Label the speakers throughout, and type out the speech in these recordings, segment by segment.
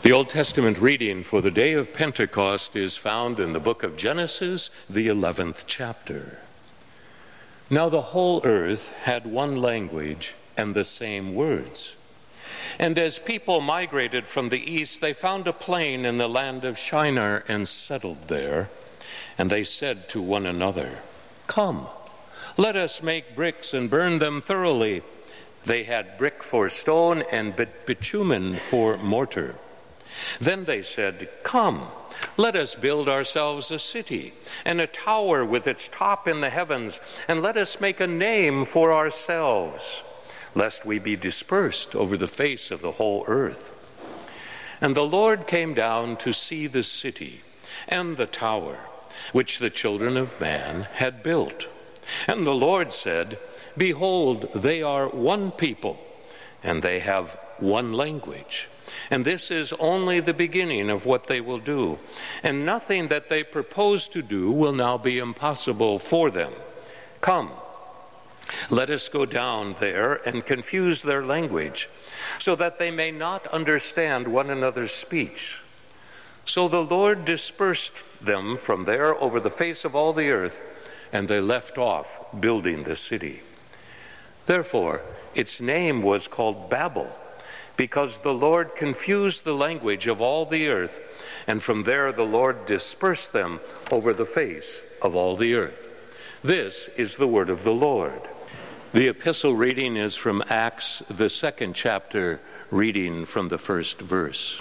Speaker 1: The Old Testament reading for the day of Pentecost is found in the book of Genesis, the 11th chapter. Now the whole earth had one language and the same words. And as people migrated from the east, they found a plain in the land of Shinar and settled there. And they said to one another, "Come, let us make bricks and burn them thoroughly." They had brick for stone and bitumen for mortar. Then they said, "Come, let us build ourselves a city and a tower with its top in the heavens, and let us make a name for ourselves, lest we be dispersed over the face of the whole earth." And the Lord came down to see the city and the tower, which the children of man had built. And the Lord said, "Behold, they are one people, and they have one language. And this is only the beginning of what they will do. And nothing that they propose to do will now be impossible for them. Come, let us go down there and confuse their language, so that they may not understand one another's speech." So the Lord dispersed them from there over the face of all the earth, and they left off building the city. Therefore, its name was called Babel, because the Lord confused the language of all the earth, and from there the Lord dispersed them over the face of all the earth. This is the word of the Lord. The epistle reading is from Acts, the 2nd chapter, reading from the 1st verse.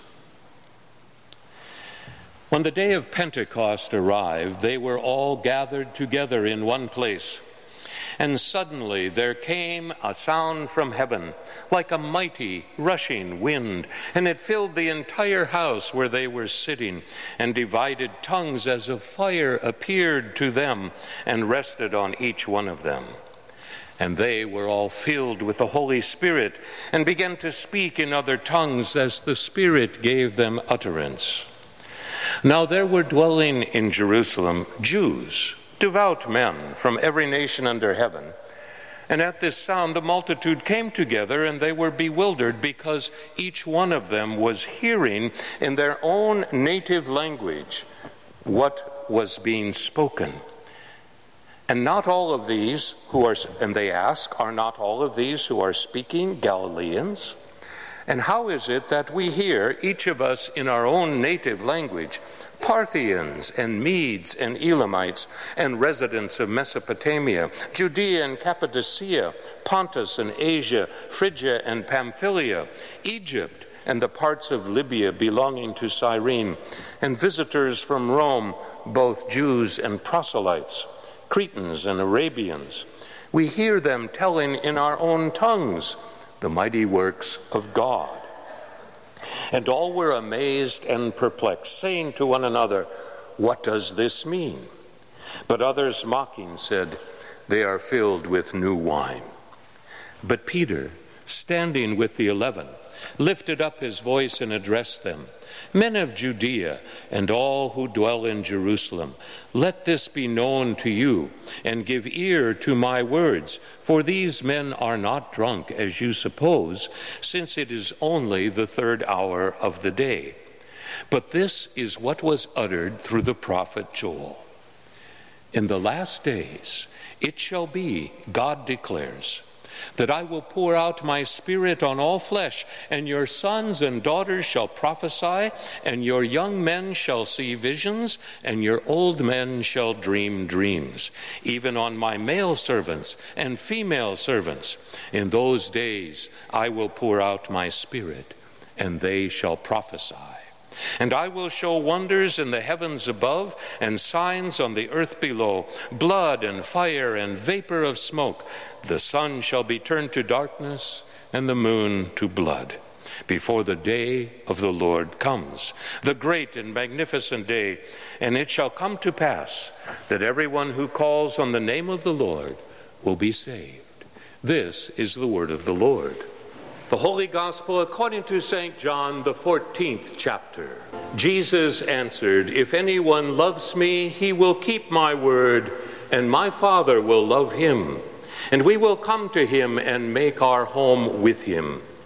Speaker 1: When the day of Pentecost arrived, they were all gathered together in one place. And suddenly there came a sound from heaven, like a mighty rushing wind, and it filled the entire house where they were sitting, and divided tongues as of fire appeared to them and rested on each one of them. And they were all filled with the Holy Spirit and began to speak in other tongues as the Spirit gave them utterance. Now there were dwelling in Jerusalem Jews, devout men from every nation under heaven. And at this sound the multitude came together, and they were bewildered, because each one of them was hearing in their own native language what was being spoken. And not all of these who are, and they ask, "Are not all of these who are speaking Galileans? And how is it that we hear, each of us in our own native language, Parthians and Medes and Elamites and residents of Mesopotamia, Judea and Cappadocia, Pontus and Asia, Phrygia and Pamphylia, Egypt and the parts of Libya belonging to Cyrene, and visitors from Rome, both Jews and proselytes, Cretans and Arabians? We hear them telling in our own tongues the mighty works of God." And all were amazed and perplexed, saying to one another, "What does this mean?" But others mocking said, "They are filled with new wine." But Peter, standing with the 11, lifted up his voice and addressed them, "Men of Judea and all who dwell in Jerusalem, let this be known to you, and give ear to my words. For these men are not drunk, as you suppose, since it is only the 3rd hour of the day. But this is what was uttered through the prophet Joel. In the last days it shall be, God declares, that I will pour out my Spirit on all flesh, and your sons and daughters shall prophesy, and your young men shall see visions, and your old men shall dream dreams, even on my male servants and female servants. In those days I will pour out my Spirit, and they shall prophesy. And I will show wonders in the heavens above and signs on the earth below, blood and fire and vapor of smoke. The sun shall be turned to darkness and the moon to blood, before the day of the Lord comes, the great and magnificent day. And it shall come to pass that everyone who calls on the name of the Lord will be saved." This is the word of the Lord. The Holy Gospel according to St. John, the 14th chapter. Jesus answered, "If anyone loves me, he will keep my word, and my Father will love him, and we will come to him and make our home with him.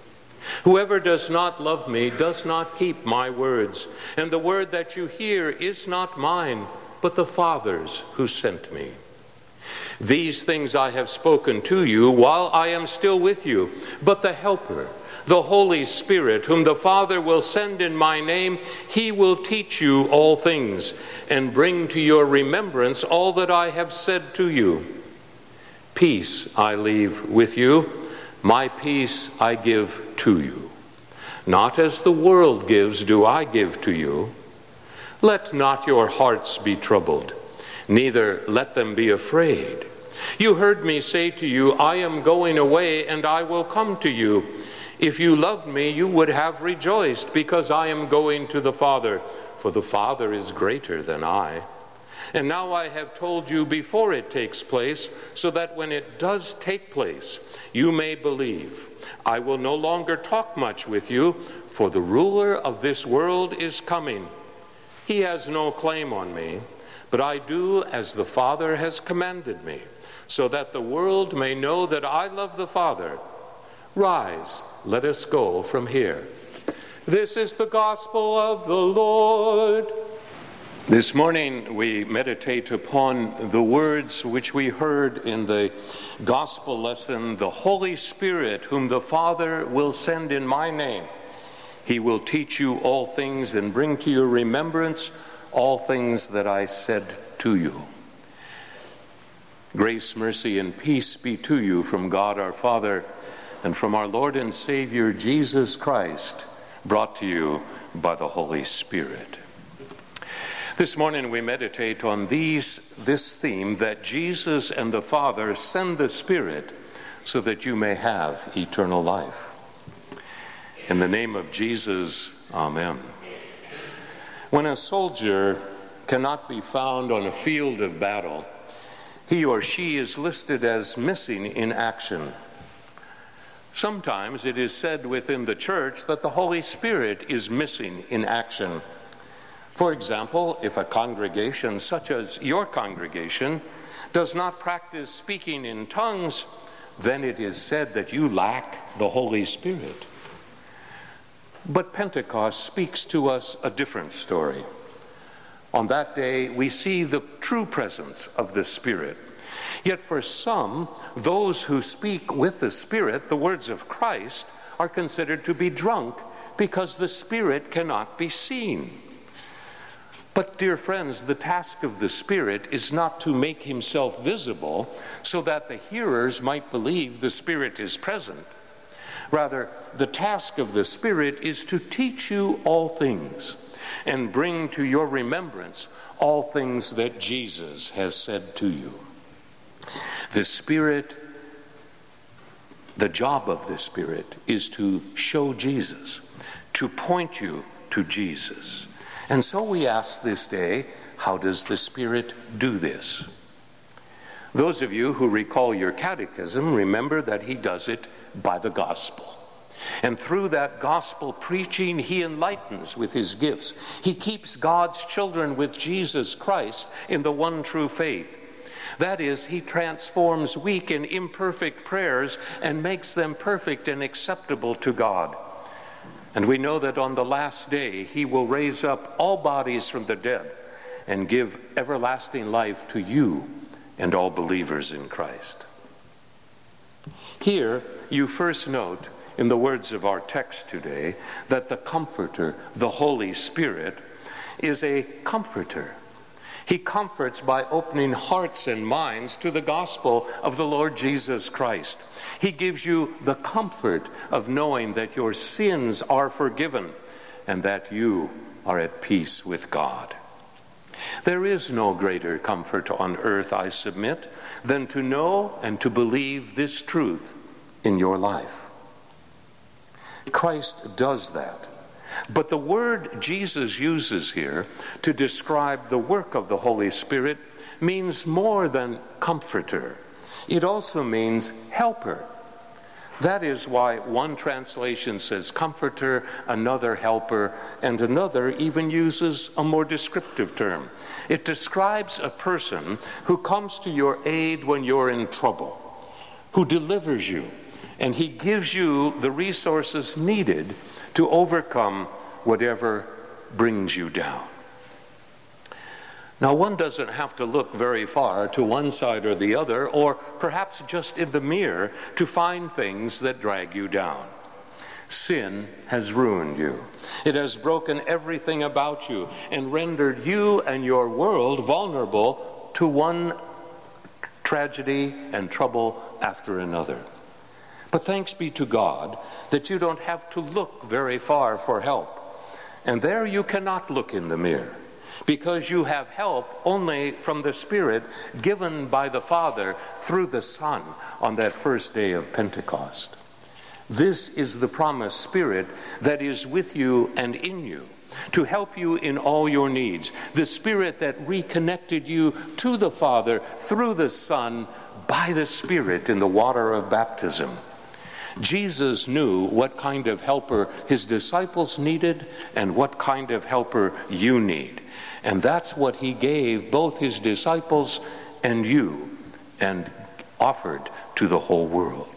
Speaker 1: Whoever does not love me does not keep my words, and the word that you hear is not mine, but the Father's who sent me. These things I have spoken to you while I am still with you, but the Helper, the Holy Spirit, whom the Father will send in my name, he will teach you all things and bring to your remembrance all that I have said to you. Peace I leave with you, my peace I give to you. Not as the world gives do I give to you. Let not your hearts be troubled, neither let them be afraid. You heard me say to you, I am going away and I will come to you. If you loved me, you would have rejoiced, because I am going to the Father, for the Father is greater than I. And now I have told you before it takes place, so that when it does take place, you may believe. I will no longer talk much with you, for the ruler of this world is coming. He has no claim on me, but I do as the Father has commanded me, so that the world may know that I love the Father. Rise, let us go from here. This is the gospel of the Lord. This morning we meditate upon the words which we heard in the gospel lesson, the Holy Spirit, whom the Father will send in my name. He will teach you all things and bring to your remembrance all things that I said to you. Grace, mercy, and peace be to you from God our Father and from our Lord and Savior Jesus Christ, brought to you by the Holy Spirit. This morning we meditate on this theme, that Jesus and the Father send the Spirit so that you may have eternal life. In the name of Jesus, amen. When a soldier cannot be found on a field of battle, he or she is listed as missing in action. Sometimes it is said within the church that the Holy Spirit is missing in action. For example, if a congregation such as your congregation does not practice speaking in tongues, then it is said that you lack the Holy Spirit. But Pentecost speaks to us a different story. On that day, we see the true presence of the Spirit. Yet for some, those who speak with the Spirit, the words of Christ, are considered to be drunk because the Spirit cannot be seen. But, dear friends, the task of the Spirit is not to make himself visible so that the hearers might believe the Spirit is present. Rather, the task of the Spirit is to teach you all things and bring to your remembrance all things that Jesus has said to you. The Spirit, the job of the Spirit is to show Jesus, to point you to Jesus. And so we ask this day, how does the Spirit do this? Those of you who recall your catechism remember that he does it by the gospel. And through that gospel preaching, he enlightens with his gifts. He keeps God's children with Jesus Christ in the one true faith. That is, he transforms weak and imperfect prayers and makes them perfect and acceptable to God. And we know that on the last day, he will raise up all bodies from the dead and give everlasting life to you and all believers in Christ. Here, you first note in the words of our text today that the Comforter, the Holy Spirit, is a comforter. He comforts by opening hearts and minds to the gospel of the Lord Jesus Christ. He gives you the comfort of knowing that your sins are forgiven and that you are at peace with God. There is no greater comfort on earth, I submit, than to know and to believe this truth in your life. Christ does that. But the word Jesus uses here to describe the work of the Holy Spirit means more than comforter. It also means helper. That is why one translation says comforter, another helper, and another even uses a more descriptive term. It describes a person who comes to your aid when you're in trouble, who delivers you, And he gives you the resources needed to overcome whatever brings you down. Now, one doesn't have to look very far to one side or the other, or perhaps just in the mirror, to find things that drag you down. Sin has ruined you. It has broken everything about you and rendered you and your world vulnerable to one tragedy and trouble after another. But thanks be to God that you don't have to look very far for help. And there you cannot look in the mirror, because you have help only from the Spirit given by the Father through the Son on that first day of Pentecost. This is the promised Spirit that is with you and in you to help you in all your needs. The Spirit that reconnected you to the Father through the Son by the Spirit in the water of baptism. Jesus knew what kind of helper his disciples needed and what kind of helper you need. And that's what he gave both his disciples and you, and offered to the whole world.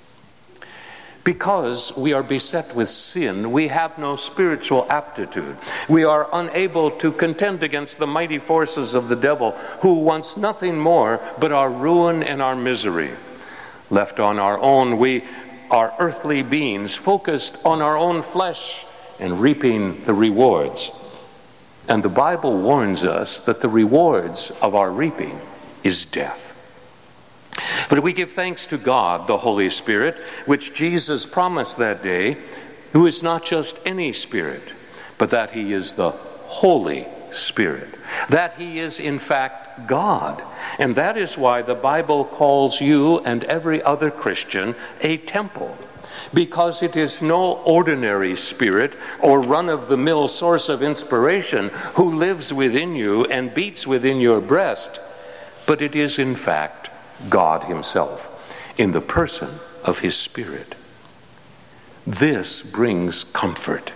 Speaker 1: Because we are beset with sin, we have no spiritual aptitude. We are unable to contend against the mighty forces of the devil, who wants nothing more but our ruin and our misery. Left on our own, we are earthly beings focused on our own flesh and reaping the rewards. And the Bible warns us that the rewards of our reaping is death. But we give thanks to God, the Holy Spirit, which Jesus promised that day, who is not just any Spirit, but that he is the Holy Spirit, that he is in fact God. And that is why the Bible calls you and every other Christian a temple, because it is no ordinary spirit or run-of-the-mill source of inspiration who lives within you and beats within your breast, but it is in fact God himself in the person of his Spirit. This brings comfort.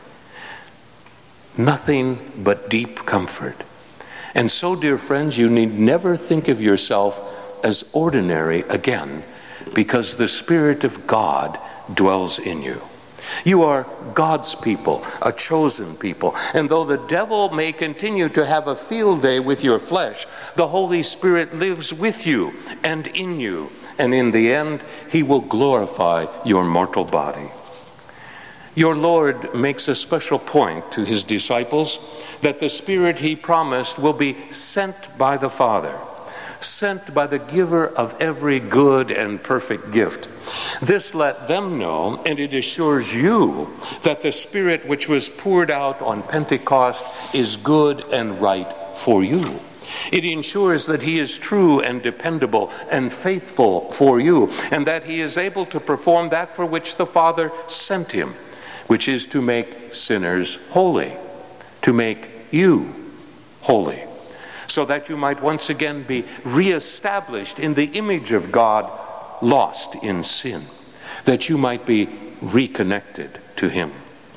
Speaker 1: Nothing but deep comfort. And so, dear friends, you need never think of yourself as ordinary again, because the Spirit of God dwells in you. You are God's people, a chosen people. And though the devil may continue to have a field day with your flesh, the Holy Spirit lives with you and in you. And in the end, he will glorify your mortal body. Your Lord makes a special point to his disciples that the Spirit he promised will be sent by the Father, sent by the giver of every good and perfect gift. This let them know, and it assures you, that the Spirit which was poured out on Pentecost is good and right for you. It ensures that he is true and dependable and faithful for you, and that he is able to perform that for which the Father sent him, which is to make sinners holy, to make you holy, so that you might once again be reestablished in the image of God, lost in sin, that you might be reconnected to him.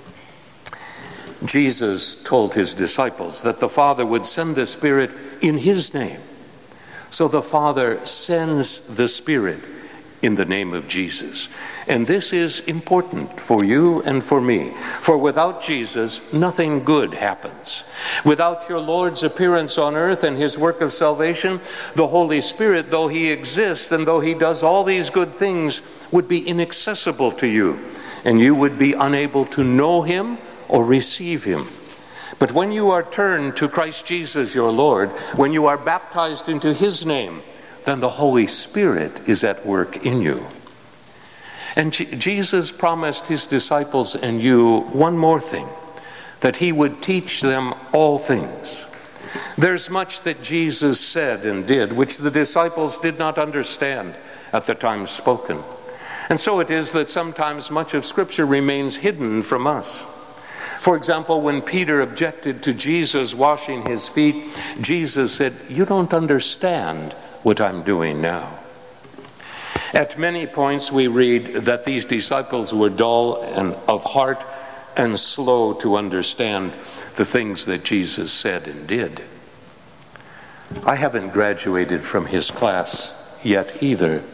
Speaker 1: Jesus told his disciples that the Father would send the Spirit in his name. So the Father sends the Spirit in the name of Jesus. And this is important for you and for me. For without Jesus, nothing good happens. Without your Lord's appearance on earth and his work of salvation, the Holy Spirit, though he exists and though he does all these good things, would be inaccessible to you. And you would be unable to know him or receive him. But when you are turned to Christ Jesus your Lord, when you are baptized into his name, then the Holy Spirit is at work in you. And Jesus promised his disciples and you one more thing, that he would teach them all things. There's much that Jesus said and did which the disciples did not understand at the time spoken. And so it is that sometimes much of Scripture remains hidden from us. For example, when Peter objected to Jesus washing his feet, Jesus said, "You don't understand what I'm doing now." At many points we read that these disciples were dull and of heart and slow to understand the things that Jesus said and did. I haven't graduated from his class yet either,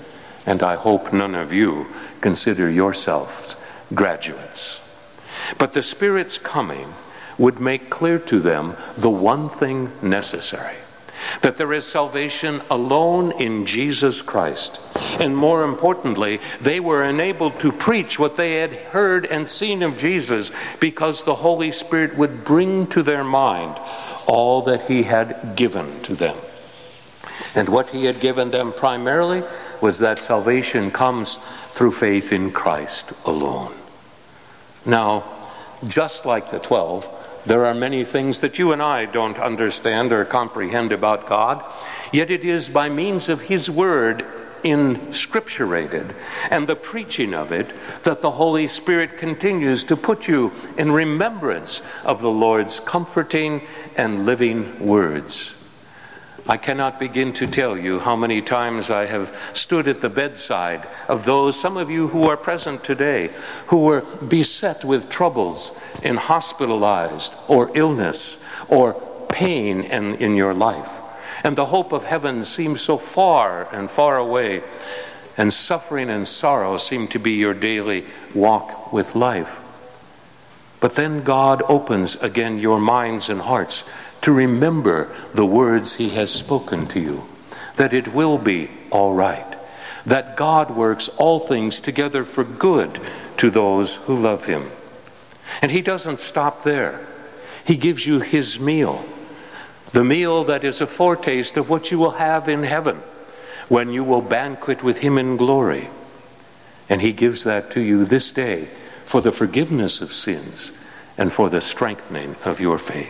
Speaker 1: and I hope none of you consider yourselves graduates. But the Spirit's coming would make clear to them the one thing necessary, that there is salvation alone in Jesus Christ. And more importantly, they were enabled to preach what they had heard and seen of Jesus because the Holy Spirit would bring to their mind all that he had given to them. And what he had given them primarily was that salvation comes through faith in Christ alone. Now, just like the 12, there are many things that you and I don't understand or comprehend about God, yet it is by means of his word inscripturated and the preaching of it that the Holy Spirit continues to put you in remembrance of the Lord's comforting and living words. I cannot begin to tell you how many times I have stood at the bedside of those, some of you who are present today, who were beset with troubles and hospitalized or illness or pain in your life. And the hope of heaven seems so far and far away, and suffering and sorrow seem to be your daily walk with life. But then God opens again your minds and hearts to remember the words he has spoken to you, that it will be all right, that God works all things together for good to those who love him. And he doesn't stop there. He gives you his meal, the meal that is a foretaste of what you will have in heaven when you will banquet with him in glory. And he gives that to you this day for the forgiveness of sins and for the strengthening of your faith.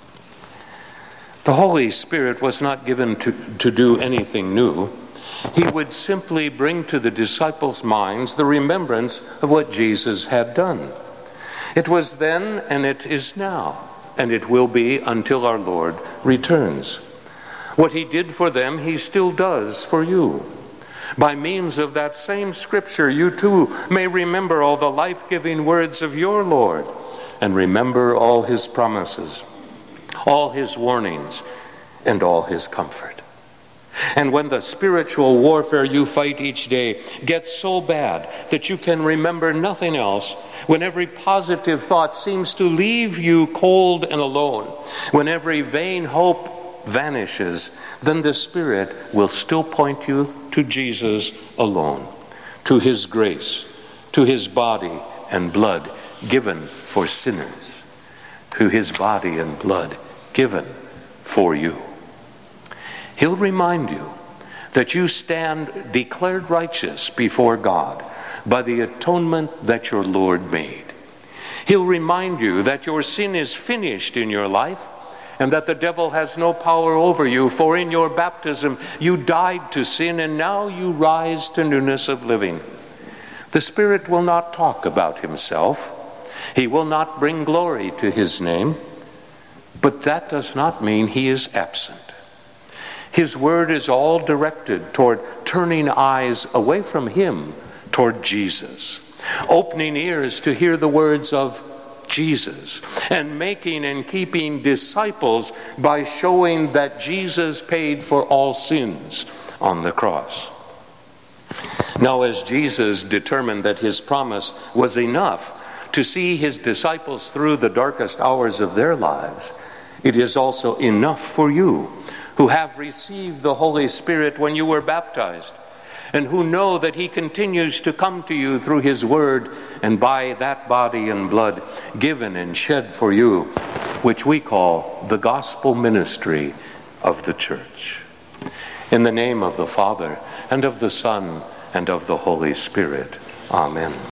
Speaker 1: The Holy Spirit was not given to do anything new. He would simply bring to the disciples' minds the remembrance of what Jesus had done. It was then, and it is now, and it will be until our Lord returns. What he did for them, he still does for you. By means of that same scripture, you too may remember all the life-giving words of your Lord, and remember all his promises, all his warnings, and all his comfort. And when the spiritual warfare you fight each day gets so bad that you can remember nothing else, when every positive thought seems to leave you cold and alone, when every vain hope vanishes, then the Spirit will still point you to Jesus alone, to his grace, to his body and blood given for sinners, to his body and blood given for you. He'll remind you that you stand declared righteous before God by the atonement that your Lord made. He'll remind you that your sin is finished in your life and that the devil has no power over you, for in your baptism you died to sin and now you rise to newness of living. The Spirit will not talk about himself. He will not bring glory to his name, but that does not mean he is absent. His word is all directed toward turning eyes away from him toward Jesus, opening ears to hear the words of Jesus, and making and keeping disciples by showing that Jesus paid for all sins on the cross. Now, as Jesus determined that his promise was enough to see his disciples through the darkest hours of their lives, it is also enough for you who have received the Holy Spirit when you were baptized, and who know that he continues to come to you through his word and by that body and blood given and shed for you, which we call the gospel ministry of the church. In the name of the Father, and of the Son, and of the Holy Spirit. Amen.